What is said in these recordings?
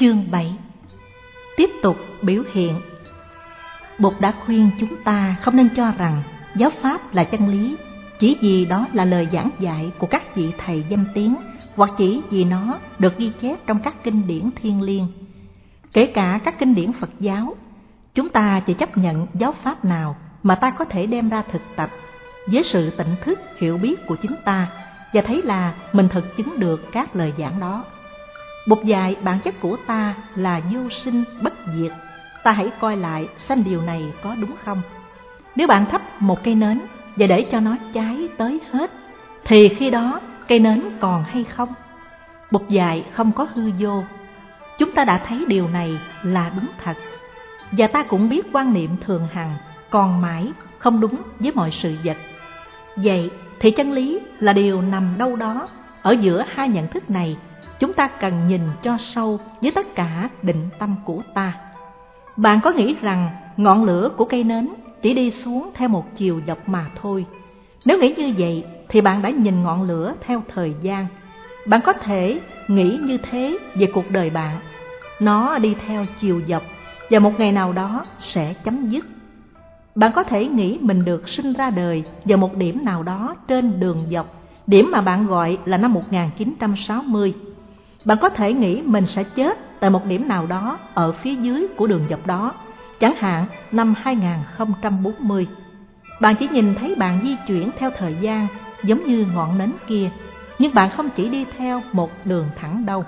Chương 7. Tiếp tục biểu hiện. Bụt đã khuyên chúng ta không nên cho rằng giáo pháp là chân lý chỉ vì đó là lời giảng dạy của các vị thầy danh tiếng, hoặc chỉ vì nó được ghi chép trong các kinh điển thiêng liêng. Kể cả các kinh điển Phật giáo, chúng ta chỉ chấp nhận giáo pháp nào mà ta có thể đem ra thực tập với sự tỉnh thức hiểu biết của chính ta, và thấy là mình thực chứng được các lời giảng đó. Bụt dạy bản chất của ta là vô sinh bất diệt, ta hãy coi lại xem điều này có đúng không. Nếu bạn thắp một cây nến và để cho nó cháy tới hết, thì khi đó cây nến còn hay không? Bụt dạy không có hư vô. Chúng ta đã thấy điều này là đúng thật, và ta cũng biết quan niệm thường hằng còn mãi không đúng với mọi sự vật. Vậy thì chân lý là điều nằm đâu đó ở giữa hai nhận thức này. Chúng ta cần nhìn cho sâu với tất cả định tâm của ta. Bạn có nghĩ rằng ngọn lửa của cây nến chỉ đi xuống theo một chiều dọc mà thôi? Nếu nghĩ như vậy thì bạn đã nhìn ngọn lửa theo thời gian. Bạn có thể nghĩ như thế về cuộc đời bạn. Nó đi theo chiều dọc và một ngày nào đó sẽ chấm dứt. Bạn có thể nghĩ mình được sinh ra đời vào một điểm nào đó trên đường dọc, điểm mà bạn gọi là năm 1960. Bạn có thể nghĩ mình sẽ chết tại một điểm nào đó ở phía dưới của đường dọc đó, chẳng hạn năm 2040. Bạn chỉ nhìn thấy bạn di chuyển theo thời gian giống như ngọn nến kia, nhưng bạn không chỉ đi theo một đường thẳng đâu.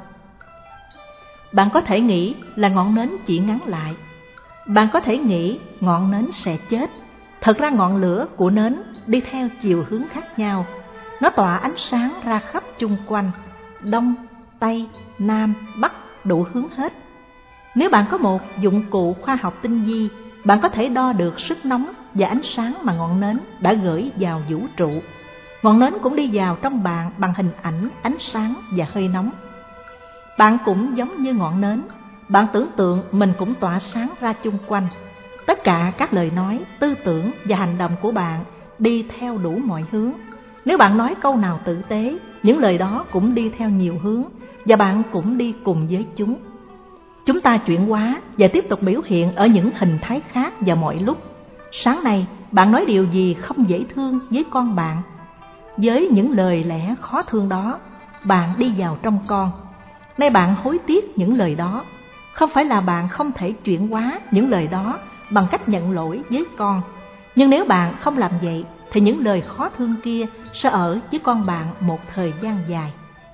Bạn có thể nghĩ là ngọn nến chỉ ngắn lại. Bạn có thể nghĩ ngọn nến sẽ chết. Thật ra ngọn lửa của nến đi theo chiều hướng khác nhau. Nó tỏa ánh sáng ra khắp chung quanh, đông, tây, nam, bắc, đủ hướng hết. Nếu bạn có một dụng cụ khoa học tinh vi, bạn có thể đo được sức nóng và ánh sáng mà ngọn nến đã gửi vào vũ trụ. Ngọn nến cũng đi vào trong bạn bằng hình ảnh, ánh sáng và hơi nóng. Bạn cũng giống như ngọn nến. Bạn tưởng tượng mình cũng tỏa sáng ra chung quanh. Tất cả các lời nói, tư tưởng và hành động của bạn đi theo đủ mọi hướng. Nếu bạn nói câu nào tử tế, những lời đó cũng đi theo nhiều hướng, và bạn cũng đi cùng với chúng. Chúng ta chuyển hóa và tiếp tục biểu hiện ở những hình thái khác vào mọi lúc. Sáng nay, bạn nói điều gì không dễ thương với con bạn? Với những lời lẽ khó thương đó, bạn đi vào trong con. Nay bạn hối tiếc những lời đó. Không phải là bạn không thể chuyển hóa những lời đó bằng cách nhận lỗi với con. Nhưng nếu bạn không làm vậy, thì những lời khó thương kia sẽ ở với con bạn một thời gian dài.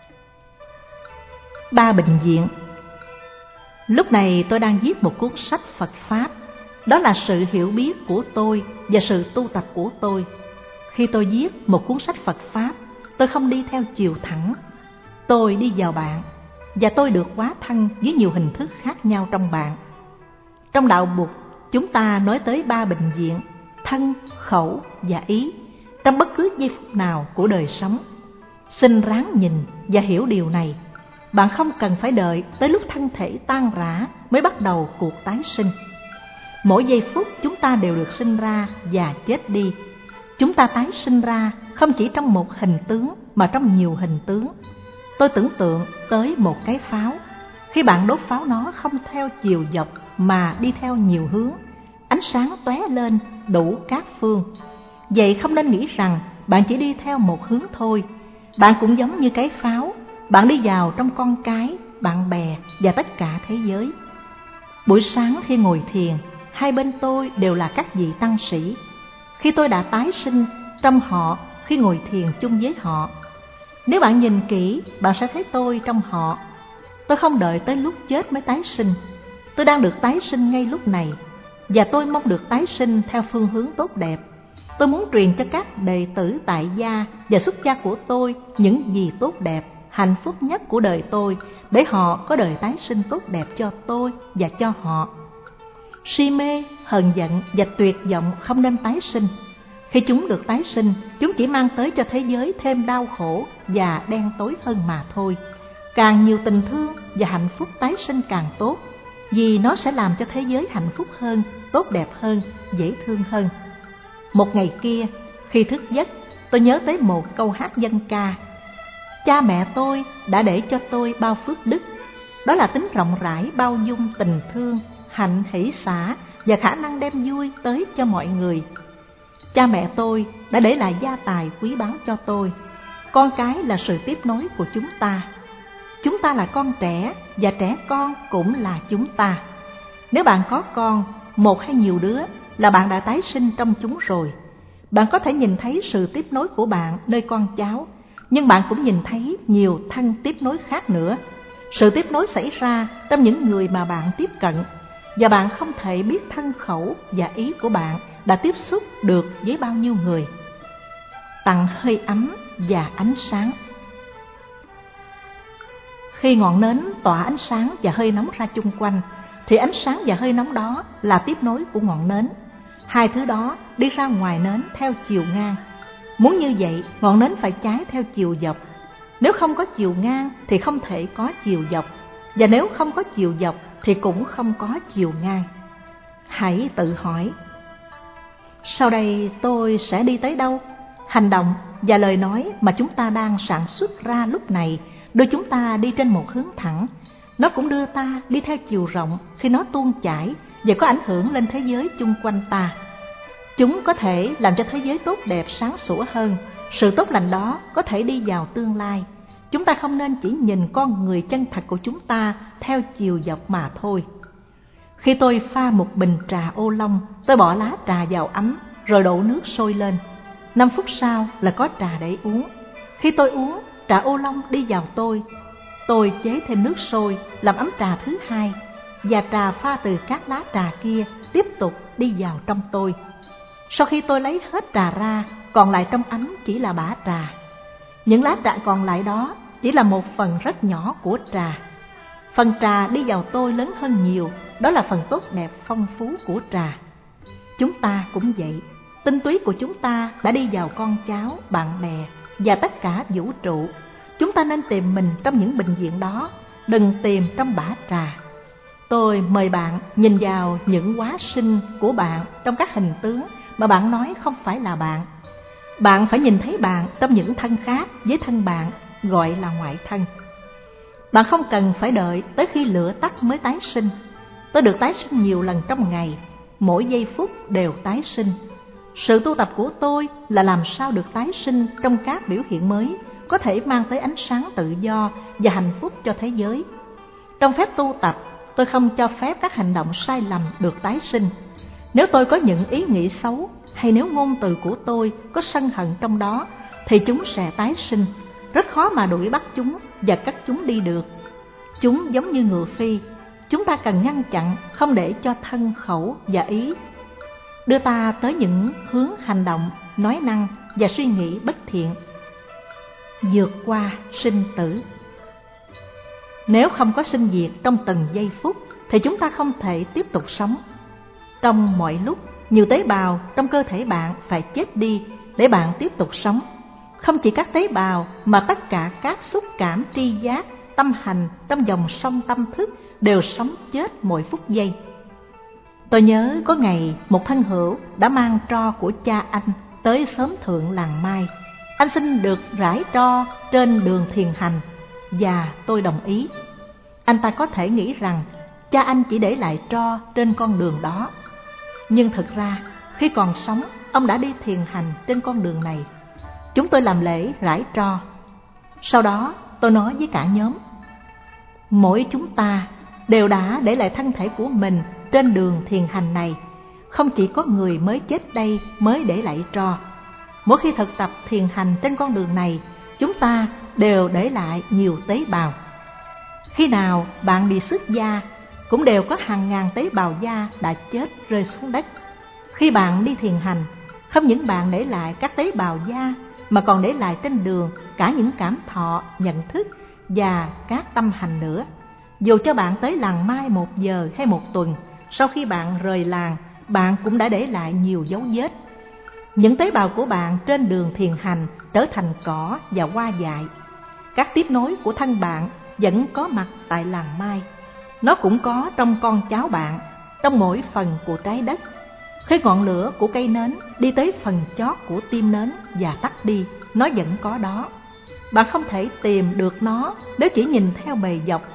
3 bệnh viện. Lúc này tôi đang viết một cuốn sách Phật Pháp. Đó là sự hiểu biết của tôi và sự tu tập của tôi. Khi tôi viết một cuốn sách Phật Pháp, tôi không đi theo chiều thẳng. Tôi đi vào bạn, và tôi được hóa thân với nhiều hình thức khác nhau trong bạn. Trong đạo Bụt, chúng ta nói tới 3 bệnh viện: thân, khẩu và ý, trong bất cứ giây phút nào của đời sống. Xin ráng nhìn và hiểu điều này. Bạn không cần phải đợi tới lúc thân thể tan rã mới bắt đầu cuộc tái sinh. Mỗi giây phút chúng ta đều được sinh ra và chết đi. Chúng ta tái sinh ra không chỉ trong một hình tướng mà trong nhiều hình tướng. Tôi tưởng tượng tới một cái pháo. Khi bạn đốt pháo, nó không theo chiều dọc mà đi theo nhiều hướng. Ánh sáng tóe lên đủ các phương. Vậy không nên nghĩ rằng bạn chỉ đi theo một hướng thôi. Bạn cũng giống như cái pháo. Bạn đi vào trong con cái, bạn bè và tất cả thế giới. Buổi sáng khi ngồi thiền, hai bên tôi đều là các vị tăng sĩ. Khi tôi đã tái sinh trong họ khi ngồi thiền chung với họ. Nếu bạn nhìn kỹ, bạn sẽ thấy tôi trong họ. Tôi không đợi tới lúc chết mới tái sinh. Tôi đang được tái sinh ngay lúc này, và tôi mong được tái sinh theo phương hướng tốt đẹp. Tôi muốn truyền cho các đệ tử tại gia và xuất gia của tôi những gì tốt đẹp, hạnh phúc nhất của đời tôi, để họ có đời tái sinh tốt đẹp cho tôi và cho họ. Si mê, hờn giận và tuyệt vọng không nên tái sinh. Khi chúng được tái sinh, chúng chỉ mang tới cho thế giới thêm đau khổ và đen tối hơn mà thôi. Càng nhiều tình thương và hạnh phúc tái sinh càng tốt, vì nó sẽ làm cho thế giới hạnh phúc hơn, tốt đẹp hơn, dễ thương hơn. Một ngày kia, khi thức giấc, tôi nhớ tới một câu hát dân ca: cha mẹ tôi đã để cho tôi bao phước đức, đó là tính rộng rãi, bao dung, tình thương, hạnh hỷ xả và khả năng đem vui tới cho mọi người. Cha mẹ tôi đã để lại gia tài quý báu cho tôi. Con cái là sự tiếp nối của chúng ta. Chúng ta là con trẻ và trẻ con cũng là chúng ta. Nếu bạn có con, một hay nhiều đứa, là bạn đã tái sinh trong chúng rồi. Bạn có thể nhìn thấy sự tiếp nối của bạn nơi con cháu, nhưng bạn cũng nhìn thấy nhiều thân tiếp nối khác nữa. Sự tiếp nối xảy ra trong những người mà bạn tiếp cận, và bạn không thể biết thân khẩu và ý của bạn đã tiếp xúc được với bao nhiêu người. Tặng hơi ấm và ánh sáng. Khi ngọn nến tỏa ánh sáng và hơi nóng ra chung quanh, thì ánh sáng và hơi nóng đó là tiếp nối của ngọn nến. Hai thứ đó đi ra ngoài nến theo chiều ngang. Muốn như vậy, ngọn nến phải cháy theo chiều dọc. Nếu không có chiều ngang thì không thể có chiều dọc, và nếu không có chiều dọc thì cũng không có chiều ngang. Hãy tự hỏi, sau đây tôi sẽ đi tới đâu? Hành động và lời nói mà chúng ta đang sản xuất ra lúc này đưa chúng ta đi trên một hướng thẳng. Nó cũng đưa ta đi theo chiều rộng khi nó tuôn chảy và có ảnh hưởng lên thế giới chung quanh ta. Chúng có thể làm cho thế giới tốt đẹp sáng sủa hơn. Sự tốt lành đó có thể đi vào tương lai. Chúng ta không nên chỉ nhìn con người chân thật của chúng ta theo chiều dọc mà thôi. Khi tôi pha một bình trà ô long, tôi bỏ lá trà vào ấm rồi đổ nước sôi lên. 5 phút sau là có trà để uống. Khi tôi uống, trà ô long đi vào tôi chế thêm nước sôi làm ấm trà thứ hai, và trà pha từ các lá trà kia tiếp tục đi vào trong tôi. Sau khi tôi lấy hết trà ra, còn lại trong ấm chỉ là bã trà. Những lá trà còn lại đó chỉ là một phần rất nhỏ của trà. Phần trà đi vào tôi lớn hơn nhiều, đó là phần tốt đẹp phong phú của trà. Chúng ta cũng vậy, tinh túy của chúng ta đã đi vào con cháu, bạn bè và tất cả vũ trụ. Chúng ta nên tìm mình trong những bệnh viện đó, đừng tìm trong bã trà. Tôi mời bạn nhìn vào những hóa sinh của bạn trong các hình tướng mà bạn nói không phải là bạn. Bạn phải nhìn thấy bạn trong những thân khác với thân bạn, gọi là ngoại thân. Bạn không cần phải đợi tới khi lửa tắt mới tái sinh. Tôi được tái sinh nhiều lần trong ngày, mỗi giây phút đều tái sinh. Sự tu tập của tôi là làm sao được tái sinh trong các biểu hiện mới, có thể mang tới ánh sáng tự do và hạnh phúc cho thế giới. Trong phép tu tập, tôi không cho phép các hành động sai lầm được tái sinh. Nếu tôi có những ý nghĩ xấu, hay nếu ngôn từ của tôi có sân hận trong đó, thì chúng sẽ tái sinh. Rất khó mà đuổi bắt chúng và cắt chúng đi được. Chúng giống như ngựa phi, chúng ta cần ngăn chặn, không để cho thân, khẩu và ý đưa ta tới những hướng hành động, nói năng và suy nghĩ bất thiện. Vượt qua sinh tử. Nếu không có sinh diệt trong từng giây phút thì chúng ta không thể tiếp tục sống. Trong mọi lúc, nhiều tế bào trong cơ thể bạn phải chết đi để bạn tiếp tục sống. Không chỉ các tế bào mà tất cả các xúc cảm, tri giác, tâm hành trong dòng sông tâm thức đều sống chết mỗi phút giây. Tôi nhớ có ngày một thân hữu đã mang tro của cha anh tới xóm thượng làng Mai. Anh xin được rải tro trên đường thiền hành và tôi đồng ý. Anh ta có thể nghĩ rằng cha anh chỉ để lại tro trên con đường đó, nhưng thực ra khi còn sống ông đã đi thiền hành trên con đường này. Chúng tôi làm lễ rải tro. Sau đó tôi nói với cả nhóm, mỗi chúng ta đều đã để lại thân thể của mình trên đường thiền hành này. Không chỉ có người mới chết đây mới để lại tro. Mỗi khi thực tập thiền hành trên con đường này, chúng ta đều để lại nhiều tế bào. Khi nào bạn bị sứt da, cũng đều có hàng ngàn tế bào da đã chết rơi xuống đất. Khi bạn đi thiền hành, không những bạn để lại các tế bào da, mà còn để lại trên đường cả những cảm thọ, nhận thức và các tâm hành nữa. Dù cho bạn tới làng Mai 1 giờ hay 1 tuần, sau khi bạn rời làng, bạn cũng đã để lại nhiều dấu vết. Những tế bào của bạn trên đường thiền hành trở thành cỏ và hoa dại. Các tiếp nối của thân bạn vẫn có mặt tại làng Mai. Nó cũng có trong con cháu bạn, trong mỗi phần của trái đất. Khi ngọn lửa của cây nến đi tới phần chót của tim nến và tắt đi, nó vẫn có đó. Bạn không thể tìm được nó nếu chỉ nhìn theo bề dọc.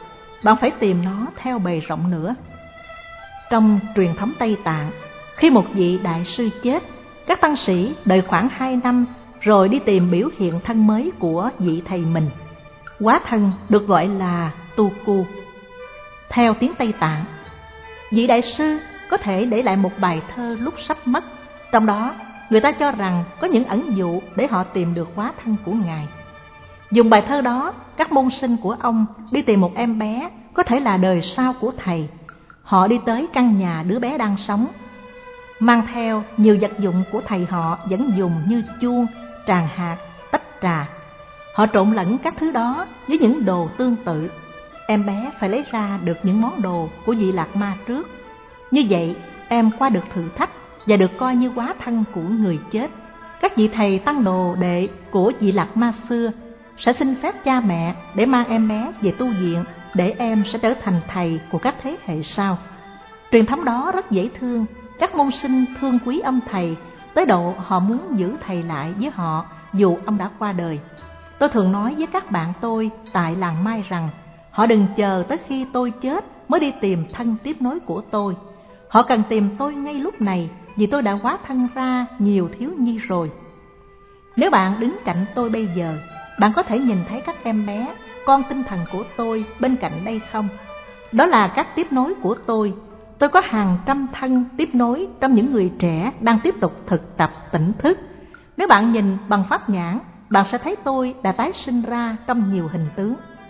bạn phải tìm nó theo bề rộng nữa. Trong truyền thống Tây Tạng, khi một vị đại sư chết, các tăng sĩ đợi khoảng 2 năm rồi đi tìm biểu hiện thân mới của vị thầy mình. Hóa thân được gọi là Tuku. Theo tiếng Tây Tạng, vị đại sư có thể để lại một bài thơ lúc sắp mất, trong đó người ta cho rằng có những ẩn dụ để họ tìm được hóa thân của Ngài. Dùng bài thơ đó, các môn sinh của ông đi tìm một em bé có thể là đời sau của thầy. Họ đi tới căn nhà đứa bé đang sống, mang theo nhiều vật dụng của thầy họ vẫn dùng như chuông, tràng hạt, tách trà. Họ trộn lẫn các thứ đó với những đồ tương tự. Em bé phải lấy ra được những món đồ của vị Lạc Ma trước. Như vậy, em qua được thử thách và được coi như hóa thân của người chết. Các vị thầy tăng đồ đệ của vị Lạc Ma xưa sẽ xin phép cha mẹ để mang em bé về tu viện, để em sẽ trở thành thầy của các thế hệ sau. Truyền thống đó rất dễ thương. Các môn sinh thương quý ông thầy tới độ họ muốn giữ thầy lại với họ dù ông đã qua đời. Tôi thường nói với các bạn tôi tại làng Mai rằng họ đừng chờ tới khi tôi chết mới đi tìm thân tiếp nối của tôi. Họ cần tìm tôi ngay lúc này, vì tôi đã hóa thân ra nhiều thiếu nhi rồi. Nếu bạn đứng cạnh tôi bây giờ, bạn có thể nhìn thấy các em bé, con tinh thần của tôi bên cạnh đây không? Đó là các tiếp nối của tôi. Tôi có hàng trăm thân tiếp nối trong những người trẻ đang tiếp tục thực tập tỉnh thức. Nếu bạn nhìn bằng pháp nhãn, bạn sẽ thấy tôi đã tái sinh ra trong nhiều hình tướng.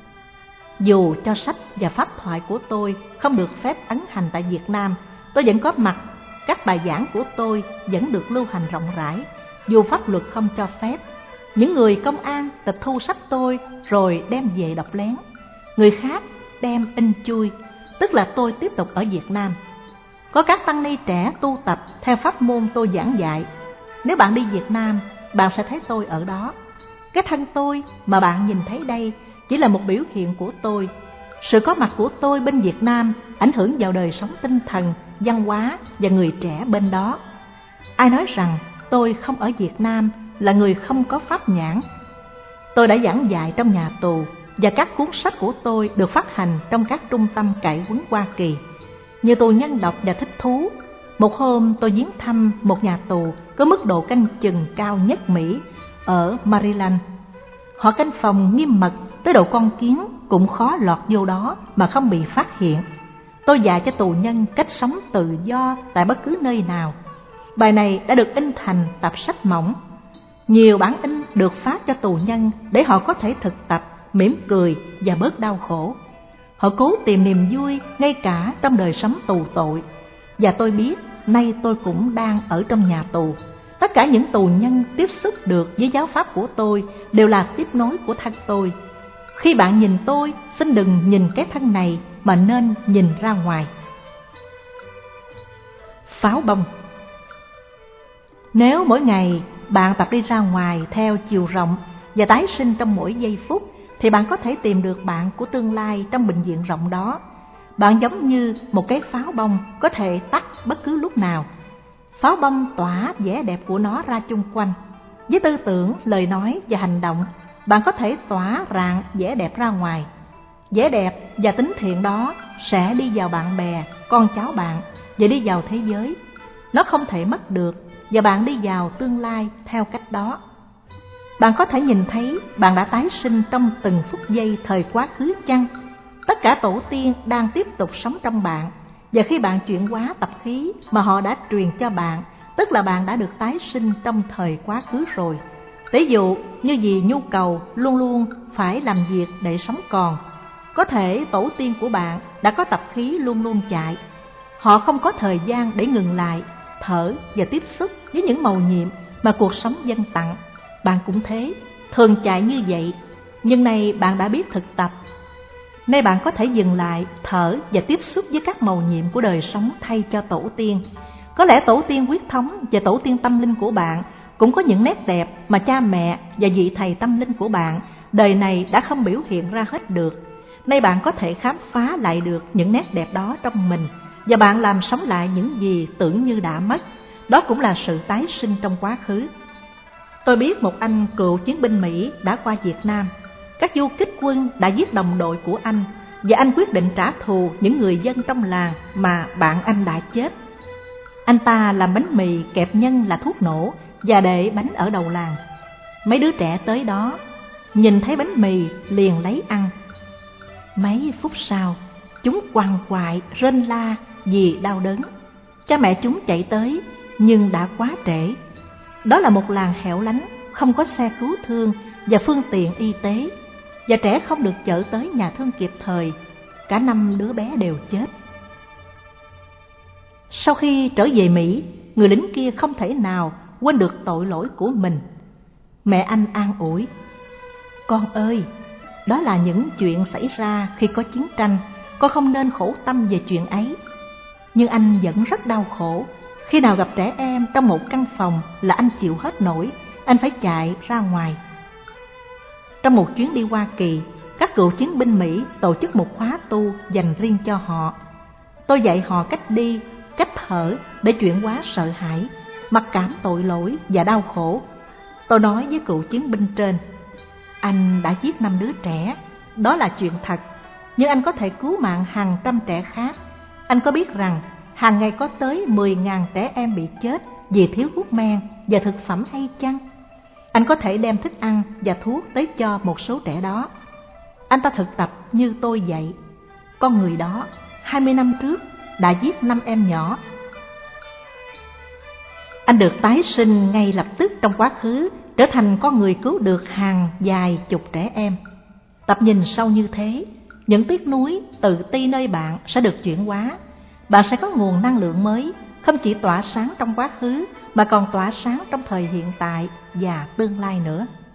Dù cho sách và pháp thoại của tôi không được phép ấn hành tại Việt Nam, tôi vẫn có mặt. Các bài giảng của tôi vẫn được lưu hành rộng rãi, dù pháp luật không cho phép. Những người công an tịch thu sách tôi rồi đem về đọc lén. Người khác đem in chui, tức là tôi tiếp tục ở Việt Nam. Có các tăng ni trẻ tu tập theo pháp môn tôi giảng dạy. Nếu bạn đi Việt Nam, bạn sẽ thấy tôi ở đó. Cái thân tôi mà bạn nhìn thấy đây chỉ là một biểu hiện của tôi. Sự có mặt của tôi bên Việt Nam ảnh hưởng vào đời sống tinh thần, văn hóa và người trẻ bên đó. Ai nói rằng tôi không ở Việt Nam là người không có pháp nhãn. Tôi đã giảng dạy trong nhà tù và các cuốn sách của tôi được phát hành trong các trung tâm cải huấn Hoa Kỳ. Nhiều tù nhân đọc và thích thú. Một hôm tôi viếng thăm một nhà tù có mức độ canh chừng cao nhất Mỹ ở Maryland. Họ canh phòng nghiêm mật tới độ con kiến cũng khó lọt vô đó mà không bị phát hiện. Tôi dạy cho tù nhân cách sống tự do tại bất cứ nơi nào. Bài này đã được in thành tập sách mỏng. Nhiều bản in được phát cho tù nhân để họ có thể thực tập, mỉm cười và bớt đau khổ. Họ cố tìm niềm vui ngay cả trong đời sống tù tội. Và tôi biết nay tôi cũng đang ở trong nhà tù. Tất cả những tù nhân tiếp xúc được với giáo pháp của tôi đều là tiếp nối của thân tôi. Khi bạn nhìn tôi, xin đừng nhìn cái thân này mà nên nhìn ra ngoài. Pháo bông. Nếu mỗi ngày bạn tập đi ra ngoài theo chiều rộng và tái sinh trong mỗi giây phút, thì bạn có thể tìm được bạn của tương lai trong bệnh viện rộng đó. Bạn giống như một cái pháo bông có thể tắt bất cứ lúc nào. Pháo bông tỏa vẻ đẹp của nó ra chung quanh. Với tư tưởng, lời nói và hành động, bạn có thể tỏa rạng vẻ đẹp ra ngoài. Vẻ đẹp và tính thiện đó sẽ đi vào bạn bè, con cháu bạn và đi vào thế giới. Nó không thể mất được và bạn đi vào tương lai theo cách đó. Bạn có thể nhìn thấy bạn đã tái sinh trong từng phút giây thời quá khứ chăng? Tất cả tổ tiên đang tiếp tục sống trong bạn. Và khi bạn chuyển hóa tập khí mà họ đã truyền cho bạn, tức là bạn đã được tái sinh trong thời quá khứ rồi. Ví dụ như vì nhu cầu luôn luôn phải làm việc để sống còn. Có thể tổ tiên của bạn đã có tập khí luôn luôn chạy. Họ không có thời gian để ngừng lại, thở và tiếp xúc với những mầu nhiệm mà cuộc sống dâng tặng. Bạn cũng thế, thường chạy như vậy, nhưng nay bạn đã biết thực tập. Nay bạn có thể dừng lại, thở và tiếp xúc với các mầu nhiệm của đời sống thay cho tổ tiên. Có lẽ tổ tiên huyết thống và tổ tiên tâm linh của bạn cũng có những nét đẹp mà cha mẹ và vị thầy tâm linh của bạn đời này đã không biểu hiện ra hết được. Nay bạn có thể khám phá lại được những nét đẹp đó trong mình, và bạn làm sống lại những gì tưởng như đã mất. Đó cũng là sự tái sinh trong quá khứ. Tôi biết một anh cựu chiến binh Mỹ đã qua Việt Nam. Các du kích quân đã giết đồng đội của anh. và anh quyết định trả thù những người dân trong làng mà bạn anh đã chết. Anh ta làm bánh mì kẹp nhân là thuốc nổ và để bánh ở đầu làng. Mấy đứa trẻ tới đó, nhìn thấy bánh mì liền lấy ăn. Mấy phút sau, chúng quằn quại rên la vì đau đớn. Cha mẹ chúng chạy tới nhưng đã quá trễ. Đó là một làng hẻo lánh, không có xe cứu thương và phương tiện y tế, và trẻ không được chở tới nhà thương kịp thời. Cả 5 đứa bé đều chết. Sau khi trở về Mỹ, người lính kia không thể nào quên được tội lỗi của mình. Mẹ anh an ủi: "Con ơi, đó là những chuyện xảy ra khi có chiến tranh, con không nên khổ tâm về chuyện ấy." Nhưng anh vẫn rất đau khổ. Khi nào gặp trẻ em trong một căn phòng là anh chịu hết nổi, anh phải chạy ra ngoài. Trong một chuyến đi Hoa Kỳ, các cựu chiến binh Mỹ tổ chức một khóa tu dành riêng cho họ. Tôi dạy họ cách đi, cách thở để chuyển hóa sợ hãi, mặc cảm tội lỗi và đau khổ. Tôi nói với cựu chiến binh trên: "Anh đã giết 5 đứa trẻ, đó là chuyện thật, nhưng anh có thể cứu mạng hàng trăm trẻ khác. Anh có biết rằng hàng ngày có tới 10.000 trẻ em bị chết vì thiếu thuốc men và thực phẩm hay chăng? Anh có thể đem thức ăn và thuốc tới cho một số trẻ đó." Anh ta thực tập như tôi dạy. Con người đó 20 năm trước đã giết 5 em nhỏ. Anh được tái sinh ngay lập tức trong quá khứ, trở thành con người cứu được hàng vài chục trẻ em. Tập nhìn sâu như thế, những tiếc nuối, tự ti nơi bạn sẽ được chuyển hóa. Bạn sẽ có nguồn năng lượng mới, không chỉ tỏa sáng trong quá khứ mà còn tỏa sáng trong thời hiện tại và tương lai nữa.